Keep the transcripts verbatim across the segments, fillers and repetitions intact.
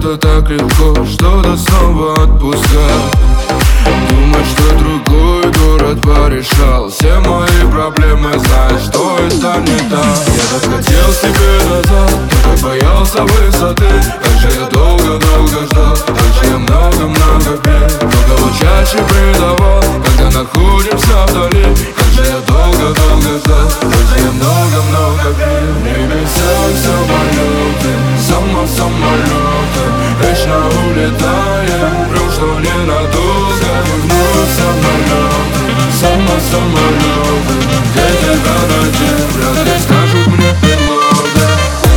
это так легко что-то снова отпускать. Думать, что другой город порешал все мои проблемы, знаешь, что это не так. Я так хотел себе назад, но так боялся высоты. Как же я долго-долго ждал, как же я много-много пил, но кого чаще предавал, когда находимся вдали. Как же я долго-долго ждал, как же я много-много пил. В небесах самолеты, само-самолеты, вечно улетаем, вру, что ненадолго. И вновь самолеты, само-самолеты, где тебя найти, вряд ли скажут мне пилоты.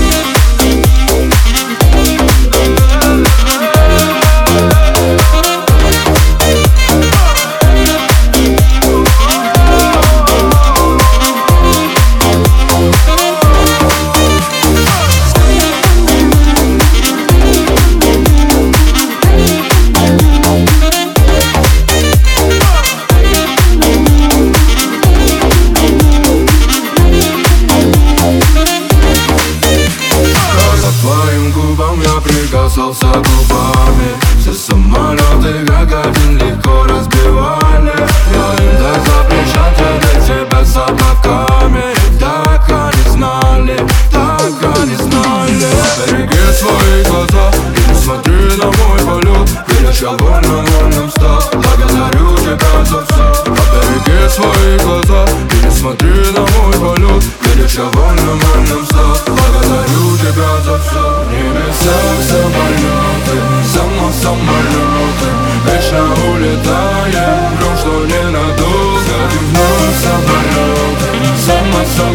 Прикасался губами, все самолеты как один легко разбивали. Я им так запрещал тереть себя с облаками. И так они знали, так они знали. Береги свои глаза и не смотри на мой полет. Видишь, я вольно-вольным стал, благодарю тебя за все. Береги свои глаза и не смотри на мой полет. Видишь, я вольно-вольным стал, благодарю тебя за все. В небесах самолеты, само-самолеты, вечно улетаем, вру, что ненадолго. И вновь самолеты, само-самолеты,